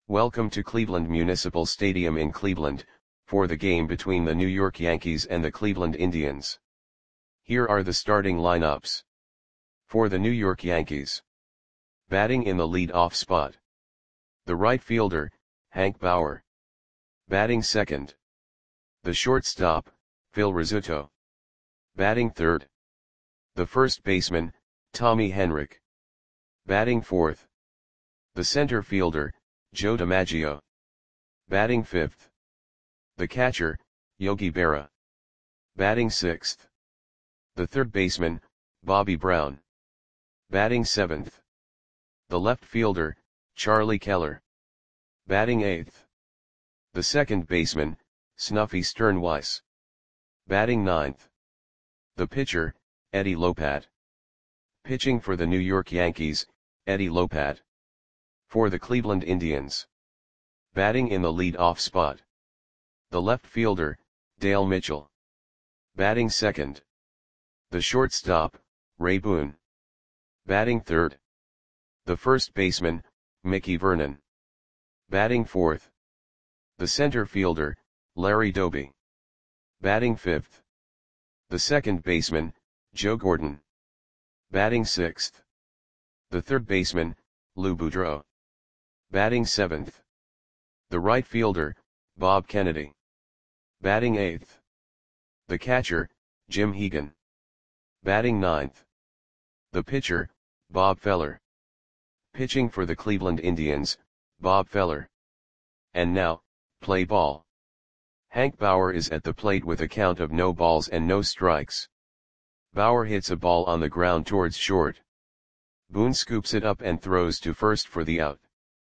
Welcome to Cleveland Municipal Stadium in Cleveland, for the game between the New York Yankees and the Cleveland Indians. Here are the starting lineups. For the New York Yankees. Batting in the lead-off spot. The right fielder, Hank Bauer. Batting second. The shortstop, Phil Rizzuto. Batting third. The first baseman, Tommy Henrich. Batting fourth. The center fielder, Joe DiMaggio. Batting fifth. The catcher, Yogi Berra. Batting sixth. The third baseman, Bobby Brown. Batting seventh. The left fielder, Charlie Keller. Batting eighth. The second baseman, Snuffy Sternweiss. Batting ninth. The pitcher, Eddie Lopat. Pitching for the New York Yankees, Eddie Lopat. For the Cleveland Indians. Batting in the lead-off spot. The left fielder, Dale Mitchell. Batting second. The shortstop, Ray Boone. Batting third. The first baseman, Mickey Vernon. Batting fourth. The center fielder, Larry Doby. Batting fifth. The second baseman, Joe Gordon. Batting sixth. The third baseman, Lou Boudreau. Batting seventh. The right fielder, Bob Kennedy. Batting eighth. The catcher, Jim Hegan. Batting ninth. The pitcher, Bob Feller. Pitching for the Cleveland Indians, Bob Feller. And now, play ball. Hank Bauer is at the plate with a count of no balls and no strikes. Bauer hits a ball on the ground towards short. Boone scoops it up and throws to first for the out.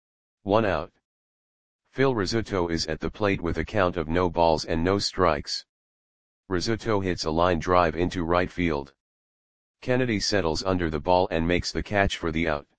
1 out. Phil Rizzuto is at the plate with a count of no balls and no strikes. Rizzuto hits a line drive into right field. Kennedy settles under the ball and makes the catch for the out.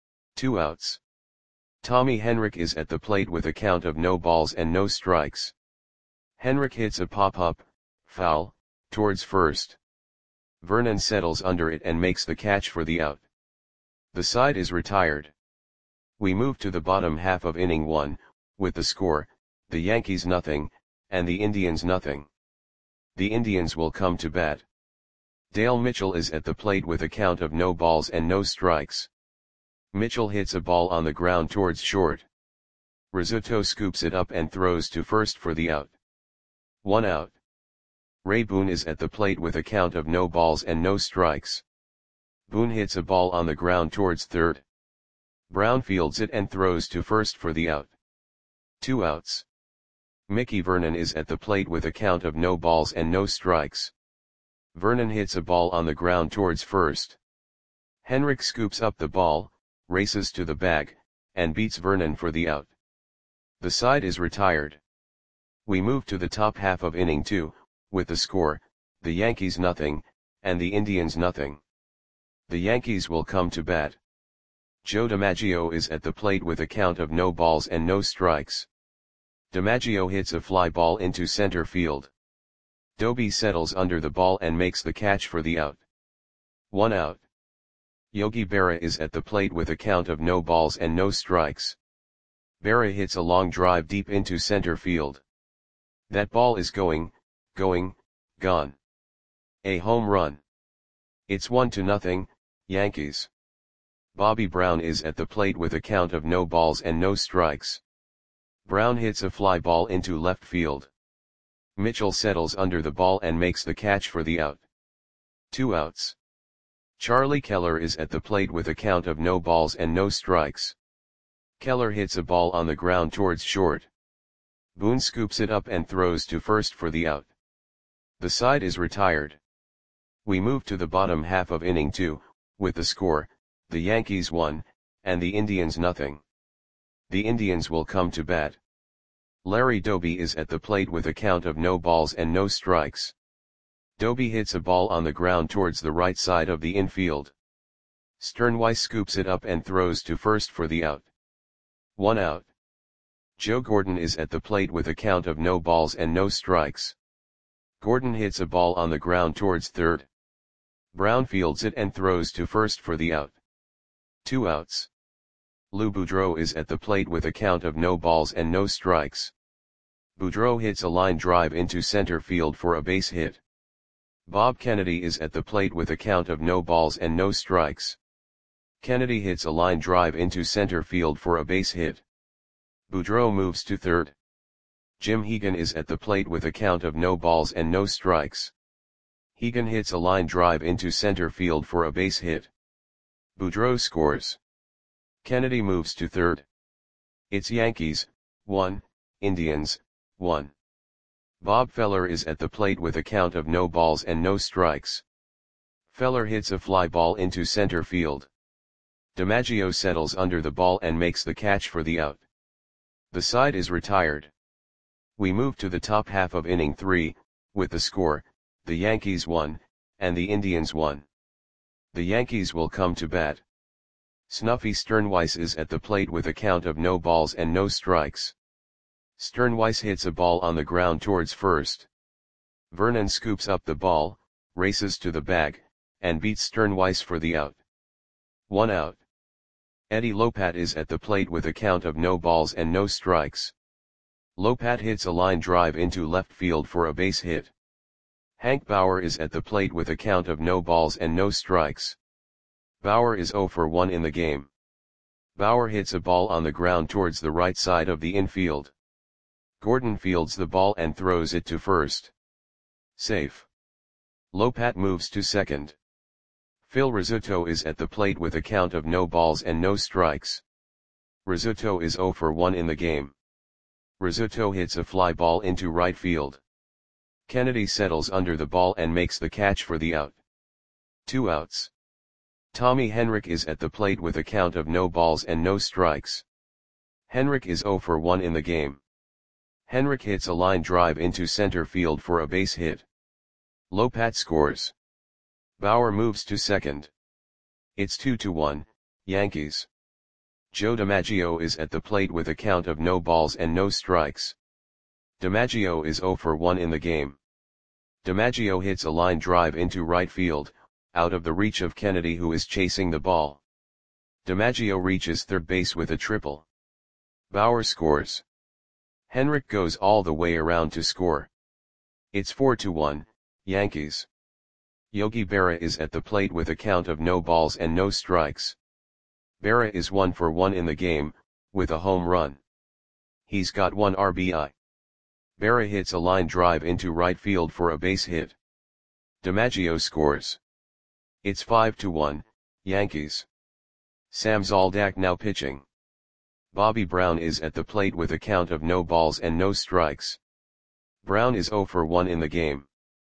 2 outs. Tommy Henrich is at the plate with a count of no balls and no strikes. Henrich hits a pop-up, foul, towards first. Vernon settles under it and makes the catch for the out. The side is retired. We move to the bottom half of inning 1, with the score, the Yankees nothing, and the Indians nothing. The Indians will come to bat. Dale Mitchell is at the plate with a count of no balls and no strikes. Mitchell hits a ball on the ground towards short. Rizzuto scoops it up and throws to first for the out. 1 out. Ray Boone is at the plate with a count of no balls and no strikes. Boone hits a ball on the ground towards third. Brown fields it and throws to first for the out. 2 outs. Mickey Vernon is at the plate with a count of no balls and no strikes. Vernon hits a ball on the ground towards first. Henrich scoops up the ball, races to the bag, and beats Vernon for the out. The side is retired. We move to the top half of inning 2, with the score, the Yankees nothing, and the Indians nothing. The Yankees will come to bat. Joe DiMaggio is at the plate with a count of no balls and no strikes. DiMaggio hits a fly ball into center field. Doby settles under the ball and makes the catch for the out. 1 out. Yogi Berra is at the plate with a count of no balls and no strikes. Berra hits a long drive deep into center field. That ball is gone. A home run. It's 1-0, Yankees. Bobby Brown is at the plate with a count of no balls and no strikes. Brown hits a fly ball into left field. Mitchell settles under the ball and makes the catch for the out. 2 outs. Charlie Keller is at the plate with a count of no balls and no strikes. Keller hits a ball on the ground towards short. Boone scoops it up and throws to first for the out. The side is retired. We move to the bottom half of inning 2, with the score, the Yankees 1, and the Indians nothing. The Indians will come to bat. Larry Doby is at the plate with a count of no balls and no strikes. Doby hits a ball on the ground towards the right side of the infield. Sternweiss scoops it up and throws to first for the out. 1 out. Joe Gordon is at the plate with a count of no balls and no strikes. Gordon hits a ball on the ground towards third. Brown fields it and throws to first for the out. 2 outs. Lou Boudreau is at the plate with a count of no balls and no strikes. Boudreau hits a line drive into center field for a base hit. Bob Kennedy is at the plate with a count of no balls and no strikes. Kennedy hits a line drive into center field for a base hit. Boudreau moves to third. Jim Hegan is at the plate with a count of no balls and no strikes. Hegan hits a line drive into center field for a base hit. Boudreau scores. Kennedy moves to third. It's Yankees, 1, Indians, 1. Bob Feller is at the plate with a count of no balls and no strikes. Feller hits a fly ball into center field. DiMaggio settles under the ball and makes the catch for the out. The side is retired. We move to the top half of inning 3, with the score, the Yankees 1, and the Indians 1. The Yankees will come to bat. Snuffy Sternweiss is at the plate with a count of no balls and no strikes. Sternweiss hits a ball on the ground towards first. Vernon scoops up the ball, races to the bag, and beats Sternweiss for the out. 1 out. Eddie Lopat is at the plate with a count of no balls and no strikes. Lopat hits a line drive into left field for a base hit. Hank Bauer is at the plate with a count of no balls and no strikes. Bauer is 0 for 1 in the game. Bauer hits a ball on the ground towards the right side of the infield. Gordon fields the ball and throws it to first. Safe. Lopat moves to second. Phil Rizzuto is at the plate with a count of no balls and no strikes. Rizzuto is 0 for 1 in the game. Rizzuto hits a fly ball into right field. Kennedy settles under the ball and makes the catch for the out. 2 outs. Tommy Henrich is at the plate with a count of no balls and no strikes. Henrich is 0 for 1 in the game. Henrich hits a line drive into center field for a base hit. Lopat scores. Bauer moves to second. It's 2-1, Yankees. Joe DiMaggio is at the plate with a count of no balls and no strikes. DiMaggio is 0 for 1 in the game. DiMaggio hits a line drive into right field, out of the reach of Kennedy who is chasing the ball. DiMaggio reaches third base with a triple. Bauer scores. Henrich goes all the way around to score. It's 4-1, Yankees. Yogi Berra is at the plate with a count of no balls and no strikes. Berra is 1 for 1 in the game, with a home run. He's got 1 RBI. Berra hits a line drive into right field for a base hit. DiMaggio scores. It's 5-1, Yankees. Sam Zoldak now pitching. Bobby Brown is at the plate with a count of no balls and no strikes. Brown is 0 for 1 in the game.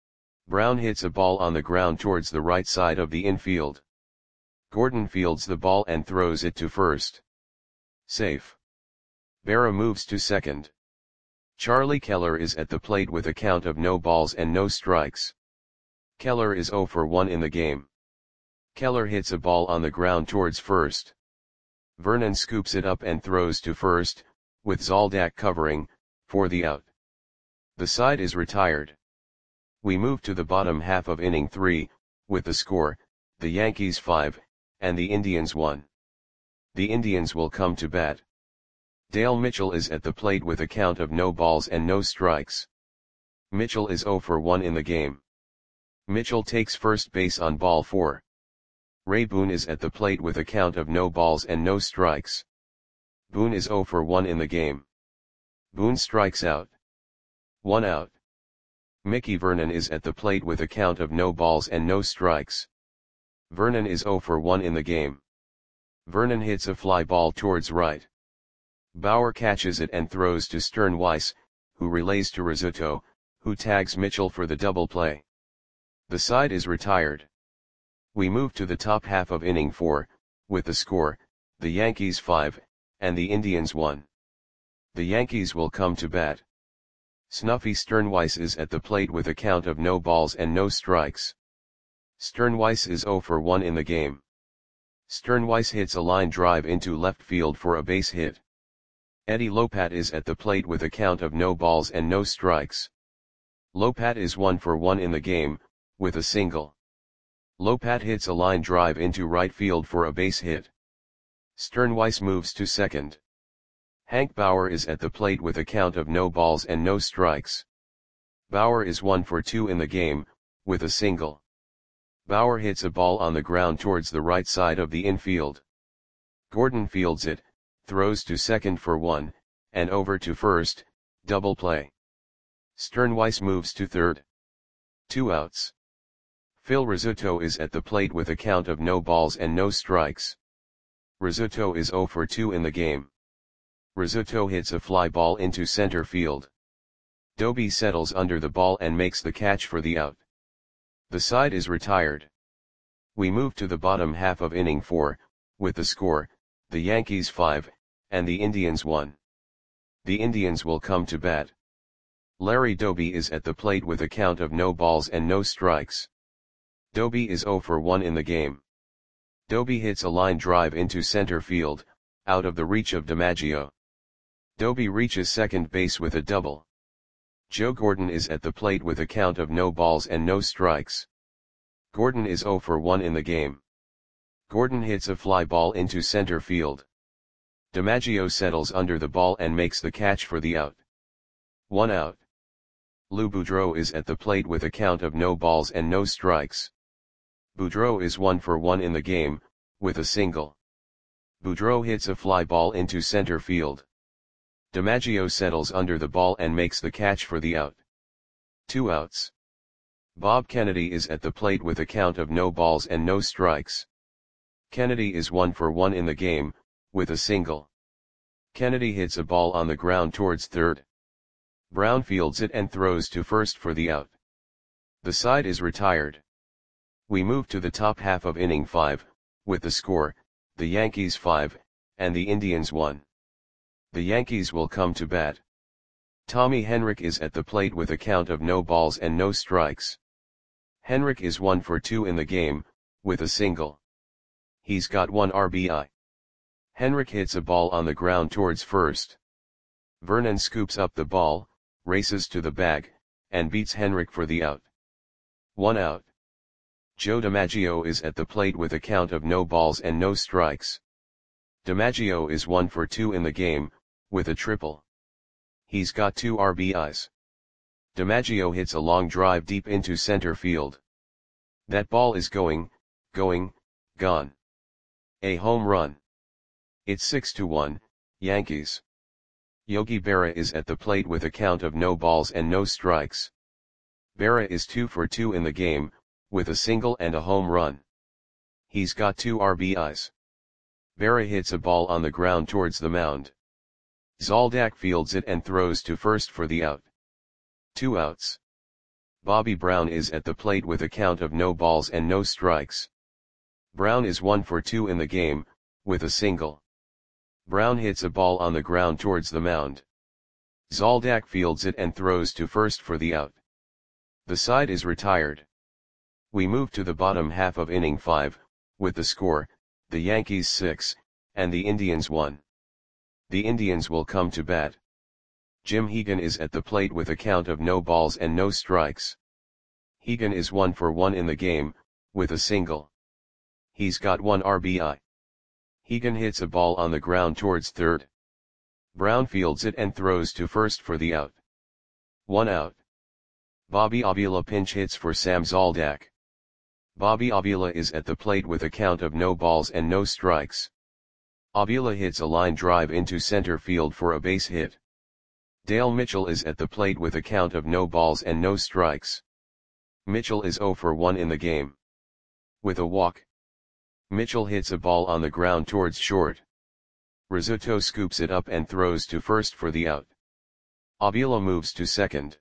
Brown hits a ball on the ground towards the right side of the infield. Gordon fields the ball and throws it to first. Safe. Berra moves to second. Charlie Keller is at the plate with a count of no balls and no strikes. Keller is 0 for 1 in the game. Keller hits a ball on the ground towards first. Vernon scoops it up and throws to first, with Zoldak covering, for the out. The side is retired. We move to the bottom half of inning 3, with the score, the Yankees 5, and the Indians 1. The Indians will come to bat. Dale Mitchell is at the plate with a count of no balls and no strikes. Mitchell is 0 for 1 in the game. Mitchell takes first base on ball 4. Ray Boone is at the plate with a count of no balls and no strikes. Boone is 0 for 1 in the game. Boone strikes out. 1 out. Mickey Vernon is at the plate with a count of no balls and no strikes. Vernon is 0 for 1 in the game. Vernon hits a fly ball towards right. Bauer catches it and throws to Sternweiss, who relays to Rizzuto, who tags Mitchell for the double play. The side is retired. We move to the top half of inning 4, with the score, the Yankees 5, and the Indians 1. The Yankees will come to bat. Snuffy Sternweiss is at the plate with a count of no balls and no strikes. Sternweiss is 0 for 1 in the game. Sternweiss hits a line drive into left field for a base hit. Eddie Lopat is at the plate with a count of no balls and no strikes. Lopat is 1 for 1 in the game, with a single. Lopat hits a line drive into right field for a base hit. Sternweiss moves to second. Hank Bauer is at the plate with a count of no balls and no strikes. Bauer is 1 for 2 in the game, with a single. Bauer hits a ball on the ground towards the right side of the infield. Gordon fields it, throws to second for 1, and over to first, double play. Sternweiss moves to third. 2 outs. Phil Rizzuto is at the plate with a count of no balls and no strikes. Rizzuto is 0 for 2 in the game. Rizzuto hits a fly ball into center field. Doby settles under the ball and makes the catch for the out. The side is retired. We move to the bottom half of inning 4, with the score, the Yankees 5, and the Indians 1. The Indians will come to bat. Larry Doby is at the plate with a count of no balls and no strikes. Doby is 0 for 1 in the game. Doby hits a line drive into center field, out of the reach of DiMaggio. Doby reaches second base with a double. Joe Gordon is at the plate with a count of no balls and no strikes. Gordon is 0 for 1 in the game. Gordon hits a fly ball into center field. DiMaggio settles under the ball and makes the catch for the out. 1 out. Lou Boudreau is at the plate with a count of no balls and no strikes. Boudreau is 1 for 1 in the game, with a single. Boudreau hits a fly ball into center field. DiMaggio settles under the ball and makes the catch for the out. 2 outs. Bob Kennedy is at the plate with a count of no balls and no strikes. Kennedy is 1 for 1 in the game, with a single. Kennedy hits a ball on the ground towards third. Brown fields it and throws to first for the out. The side is retired. We move to the top half of inning 5, with the score, the Yankees 5, and the Indians 1. The Yankees will come to bat. Tommy Henrich is at the plate with a count of no balls and no strikes. Henrich is 1 for 2 in the game, with a single. He's got 1 RBI. Henrich hits a ball on the ground towards first. Vernon scoops up the ball, races to the bag, and beats Henrich for the out. 1 out. Joe DiMaggio is at the plate with a count of no balls and no strikes. DiMaggio is 1 for 2 in the game, with a triple. He's got 2 RBIs. DiMaggio hits a long drive deep into center field. That ball is gone. A home run. It's 6-1, Yankees. Yogi Berra is at the plate with a count of no balls and no strikes. Berra is 2 for 2 in the game, with a single and a home run. He's got 2 RBIs. Berra hits a ball on the ground towards the mound. Zoldak fields it and throws to first for the out. 2 outs. Bobby Brown is at the plate with a count of no balls and no strikes. Brown is 1 for 2 in the game, with a single. Brown hits a ball on the ground towards the mound. Zoldak fields it and throws to first for the out. The side is retired. We move to the bottom half of inning 5, with the score, the Yankees 6, and the Indians 1. The Indians will come to bat. Jim Hegan is at the plate with a count of no balls and no strikes. Hegan is 1 for 1 in the game, with a single. He's got 1 RBI. Hegan hits a ball on the ground towards third. Brown fields it and throws to first for the out. 1 out. Bobby Avila pinch hits for Sam Zoldak. Bobby Avila is at the plate with a count of no balls and no strikes. Avila hits a line drive into center field for a base hit. Dale Mitchell is at the plate with a count of no balls and no strikes. Mitchell is 0 for 1 in the game. With a walk. Mitchell hits a ball on the ground towards short. Rizzuto scoops it up and throws to first for the out. Avila moves to second.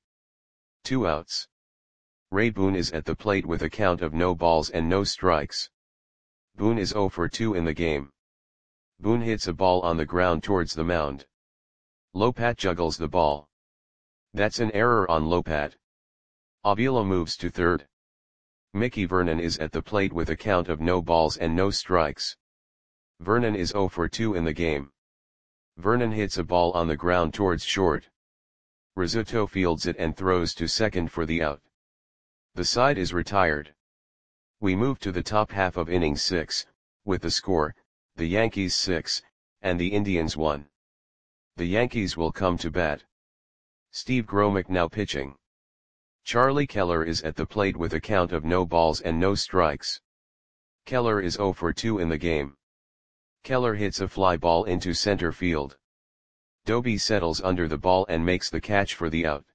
2 outs. Ray Boone is at the plate with a count of no balls and no strikes. Boone is 0 for 2 in the game. Boone hits a ball on the ground towards the mound. Lopat juggles the ball. That's an error on Lopat. Avila moves to third. Mickey Vernon is at the plate with a count of no balls and no strikes. Vernon is 0 for 2 in the game. Vernon hits a ball on the ground towards short. Rizzuto fields it and throws to second for the out. The side is retired. We move to the top half of inning 6, with the score, the Yankees 6, and the Indians 1. The Yankees will come to bat. Steve Gromick now pitching. Charlie Keller is at the plate with a count of no balls and no strikes. Keller is 0 for 2 in the game. Keller hits a fly ball into center field. Doby settles under the ball and makes the catch for the out.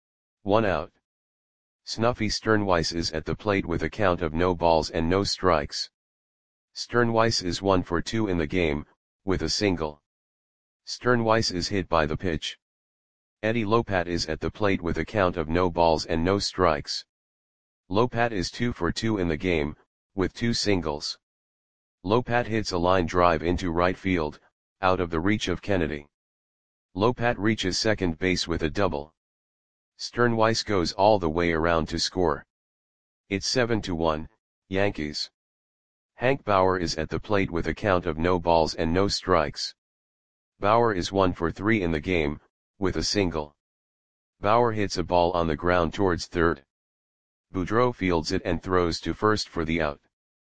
1 out. Snuffy Sternweiss is at the plate with a count of no balls and no strikes. Sternweiss is 1 for 2 in the game, with a single. Sternweiss is hit by the pitch. Eddie Lopat is at the plate with a count of no balls and no strikes. Lopat is 2 for 2 in the game, with 2 singles. Lopat hits a line drive into right field, out of the reach of Kennedy. Lopat reaches second base with a double. Sternweiss goes all the way around to score. It's 7-1, Yankees. Hank Bauer is at the plate with a count of no balls and no strikes. Bauer is 1 for 3 in the game, with a single. Bauer hits a ball on the ground towards third. Boudreau fields it and throws to first for the out.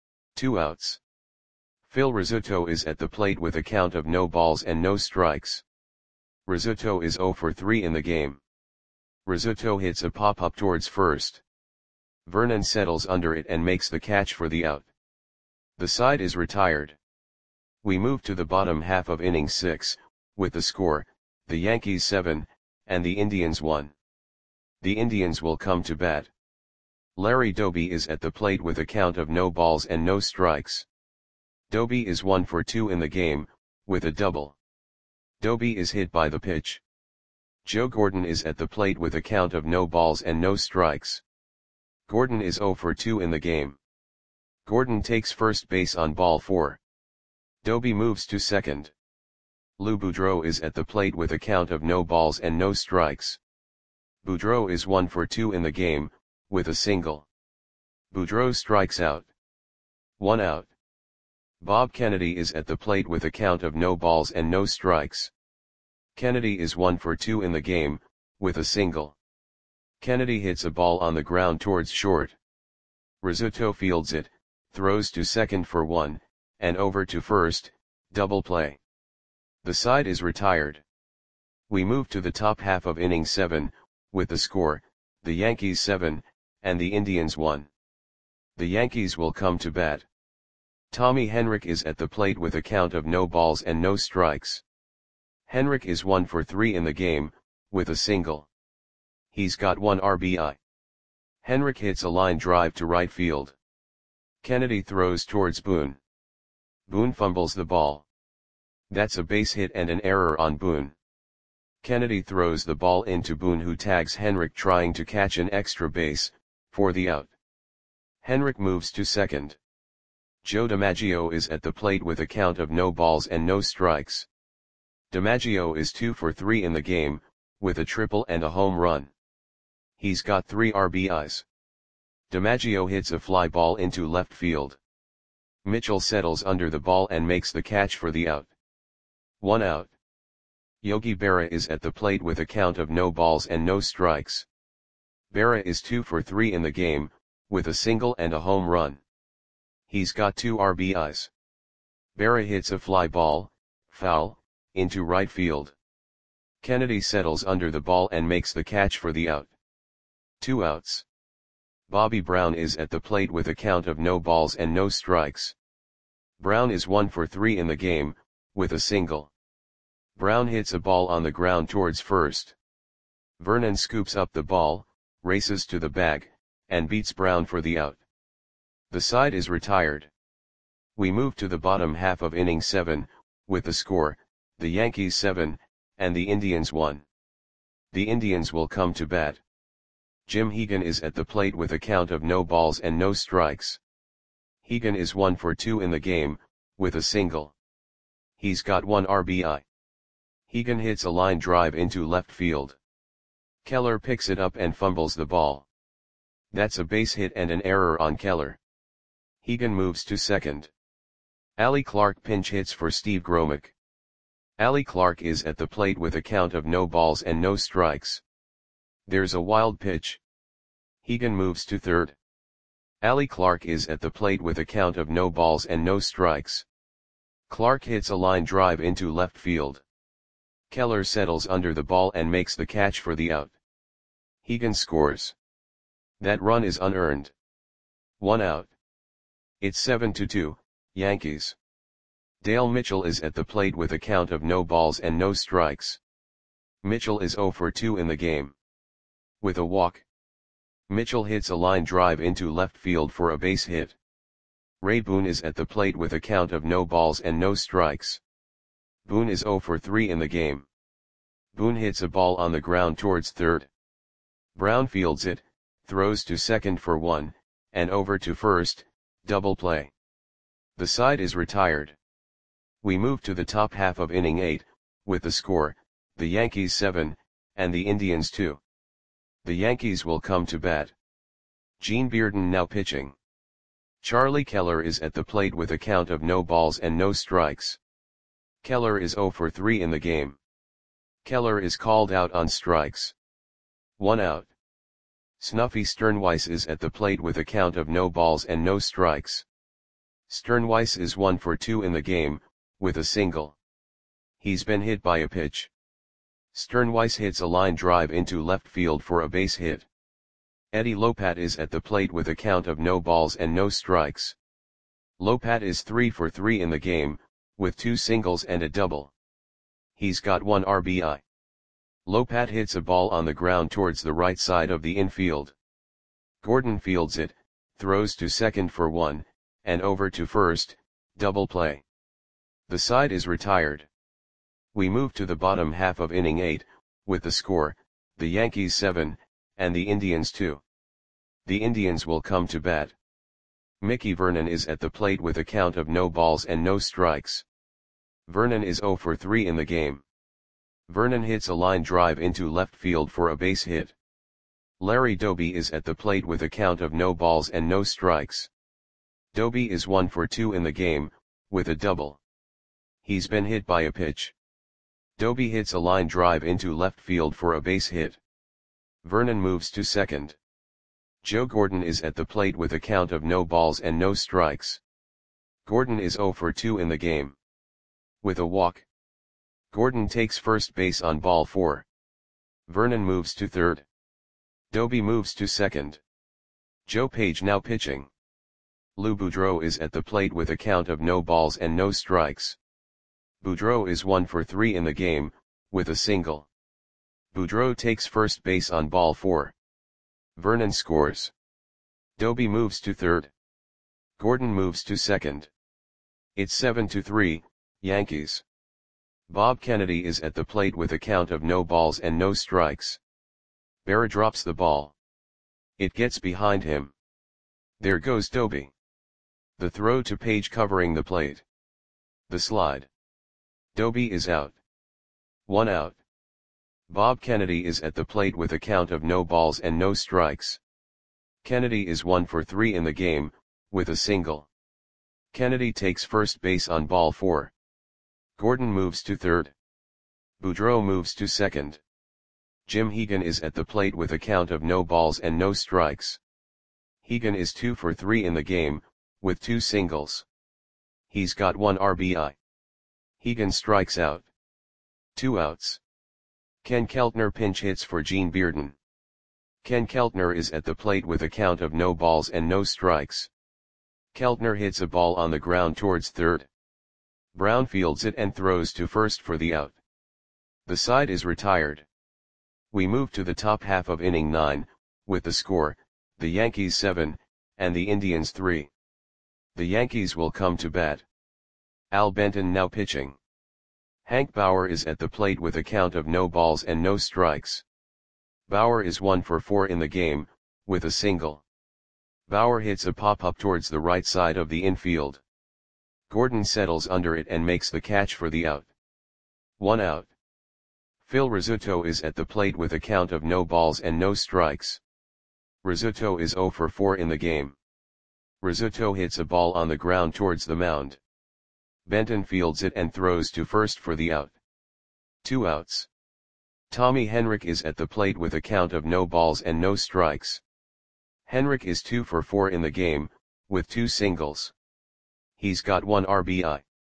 2 outs. Phil Rizzuto is at the plate with a count of no balls and no strikes. Rizzuto is 0 for 3 in the game. Rizzuto hits a pop-up towards first. Vernon settles under it and makes the catch for the out. The side is retired. We move to the bottom half of inning 6, with the score, the Yankees 7, and the Indians 1. The Indians will come to bat. Larry Doby is at the plate with a count of no balls and no strikes. Doby is 1 for 2 in the game, with a double. Doby is hit by the pitch. Joe Gordon is at the plate with a count of no balls and no strikes. Gordon is 0 for 2 in the game. Gordon takes first base on ball 4. Doby moves to second. Lou Boudreau is at the plate with a count of no balls and no strikes. Boudreau is 1 for 2 in the game, with a single. Boudreau strikes out. 1 out. Bob Kennedy is at the plate with a count of no balls and no strikes. Kennedy is 1 for 2 in the game, with a single. Kennedy hits a ball on the ground towards short. Rizzuto fields it, throws to second for 1, and over to first, double play. The side is retired. We move to the top half of inning 7, with the score, the Yankees 7, and the Indians 1. The Yankees will come to bat. Tommy Henrich is at the plate with a count of no balls and no strikes. Henrich is 1 for 3 in the game, with a single. He's got 1 RBI. Henrich hits a line drive to right field. Kennedy throws towards Boone. Boone fumbles the ball. That's a base hit and an error on Boone. Kennedy throws the ball into Boone, who tags Henrich trying to catch an extra base, for the out. Henrich moves to second. Joe DiMaggio is at the plate with a count of no balls and no strikes. DiMaggio is 2 for 3 in the game, with a triple and a home run. He's got 3 RBIs. DiMaggio hits a fly ball into left field. Mitchell settles under the ball and makes the catch for the out. 1 out. Yogi Berra is at the plate with a count of no balls and no strikes. Berra is 2 for 3 in the game, with a single and a home run. He's got 2 RBIs. Berra hits a fly ball, foul, into right field. Kennedy settles under the ball and makes the catch for the out. 2 outs. Bobby Brown is at the plate with a count of no balls and no strikes. Brown is 1 for 3 in the game, with a single. Brown hits a ball on the ground towards first. Vernon scoops up the ball, races to the bag, and beats Brown for the out. The side is retired. We move to the bottom half of inning 7, with the score, the Yankees 7, and the Indians 1. The Indians will come to bat. Jim Hegan is at the plate with a count of no balls and no strikes. Hegan is 1 for 2 in the game, with a single. He's got 1 RBI. Hegan hits a line drive into left field. Keller picks it up and fumbles the ball. That's a base hit and an error on Keller. Hegan moves to second. Allie Clark pinch hits for Steve Gromick. Allie Clark is at the plate with a count of no balls and no strikes. There's a wild pitch. Hegan moves to third. Allie Clark is at the plate with a count of no balls and no strikes. Clark hits a line drive into left field. Keller settles under the ball and makes the catch for the out. Hegan scores. That run is unearned. 1 out. It's 7-2, Yankees. Dale Mitchell is at the plate with a count of no balls and no strikes. Mitchell is 0 for 2 in the game. With a walk, Mitchell hits a line drive into left field for a base hit. Ray Boone is at the plate with a count of no balls and no strikes. Boone is 0 for 3 in the game. Boone hits a ball on the ground towards third. Brown fields it, throws to second for 1, and over to first, double play. The side is retired. We move to the top half of inning 8, with the score, the Yankees 7, and the Indians 2. The Yankees will come to bat. Gene Bearden now pitching. Charlie Keller is at the plate with a count of no balls and no strikes. Keller is 0 for 3 in the game. Keller is called out on strikes. 1 out. Snuffy Sternweiss is at the plate with a count of no balls and no strikes. Sternweiss is 1 for 2 in the game, with a single. He's been hit by a pitch. Sternweiss hits a line drive into left field for a base hit. Eddie Lopat is at the plate with a count of no balls and no strikes. Lopat is 3 for 3 in the game, with 2 singles and a double. He's got 1 RBI. Lopat hits a ball on the ground towards the right side of the infield. Gordon fields it, throws to second for 1, and over to first, double play. The side is retired. We move to the bottom half of inning 8, with the score, the Yankees 7, and the Indians 2. The Indians will come to bat. Mickey Vernon is at the plate with a count of no balls and no strikes. Vernon is 0 for 3 in the game. Vernon hits a line drive into left field for a base hit. Larry Doby is at the plate with a count of no balls and no strikes. Doby is 1 for 2 in the game, with a double. He's been hit by a pitch. Doby hits a line drive into left field for a base hit. Vernon moves to second. Joe Gordon is at the plate with a count of no balls and no strikes. Gordon is 0 for 2 in the game. With a walk, Gordon takes first base on ball 4. Vernon moves to third. Doby moves to second. Joe Page now pitching. Lou Boudreau is at the plate with a count of no balls and no strikes. Boudreau is 1 for 3 in the game, with a single. Boudreau takes first base on ball 4. Vernon scores. Doby moves to third. Gordon moves to second. It's 7-3, Yankees. Bob Kennedy is at the plate with a count of no balls and no strikes. Berra drops the ball. It gets behind him. There goes Doby. The throw to Page covering the plate. The slide. Doby is out. 1 out. Bob Kennedy is at the plate with a count of no balls and no strikes. Kennedy is 1 for 3 in the game, with a single. Kennedy takes first base on ball 4. Gordon moves to third. Boudreau moves to second. Jim Hegan is at the plate with a count of no balls and no strikes. Hegan is 2 for 3 in the game, with 2 singles. He's got 1 RBI. Hegan strikes out. 2 outs. Ken Keltner pinch hits for Gene Bearden. Ken Keltner is at the plate with a count of no balls and no strikes. Keltner hits a ball on the ground towards third. Brown fields it and throws to first for the out. The side is retired. We move to the top half of inning 9, with the score, the Yankees 7, and the Indians 3. The Yankees will come to bat. Al Benton now pitching. Hank Bauer is at the plate with a count of no balls and no strikes. Bauer is 1 for 4 in the game, with a single. Bauer hits a pop-up towards the right side of the infield. Gordon settles under it and makes the catch for the out. 1 out. Phil Rizzuto is at the plate with a count of no balls and no strikes. Rizzuto is 0 for 4 in the game. Rizzuto hits a ball on the ground towards the mound. Benton fields it and throws to first for the out. 2 outs. Tommy Henrich is at the plate with a count of no balls and no strikes. Henrich is 2 for 4 in the game, with 2 singles. He's got 1 RBI.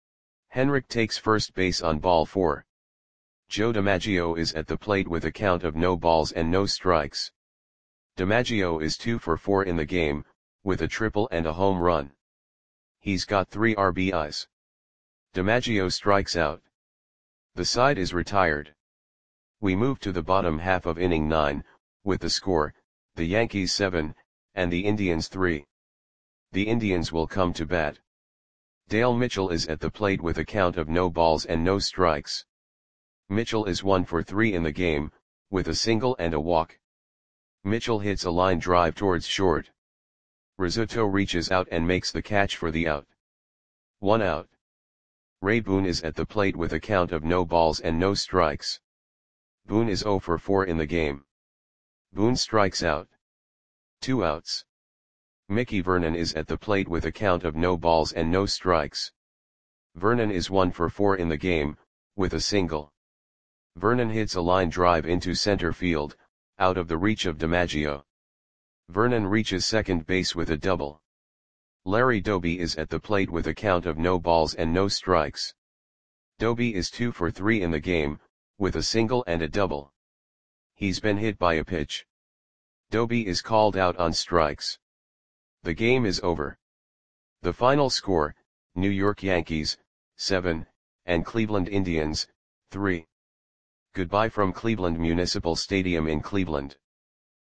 Henrik takes first base on ball 4. Joe DiMaggio is at the plate with a count of no balls and no strikes. DiMaggio is 2 for 4 in the game, with a triple and a home run. He's got 3 RBIs. DiMaggio strikes out. The side is retired. We move to the bottom half of inning 9, with the score, the Yankees 7, and the Indians 3. The Indians will come to bat. Dale Mitchell is at the plate with a count of no balls and no strikes. Mitchell is 1 for 3 in the game, with a single and a walk. Mitchell hits a line drive towards short. Rizzuto reaches out and makes the catch for the out. 1 out. Ray Boone is at the plate with a count of no balls and no strikes. Boone is 0 for 4 in the game. Boone strikes out. 2 outs. Mickey Vernon is at the plate with a count of no balls and no strikes. Vernon is 1 for 4 in the game, with a single. Vernon hits a line drive into center field, out of the reach of DiMaggio. Vernon reaches second base with a double. Larry Doby is at the plate with a count of no balls and no strikes. Doby is 2 for 3 in the game, with a single and a double. He's been hit by a pitch. Doby is called out on strikes. The game is over. The final score, New York Yankees, 7, and Cleveland Indians, 3. Goodbye from Cleveland Municipal Stadium in Cleveland.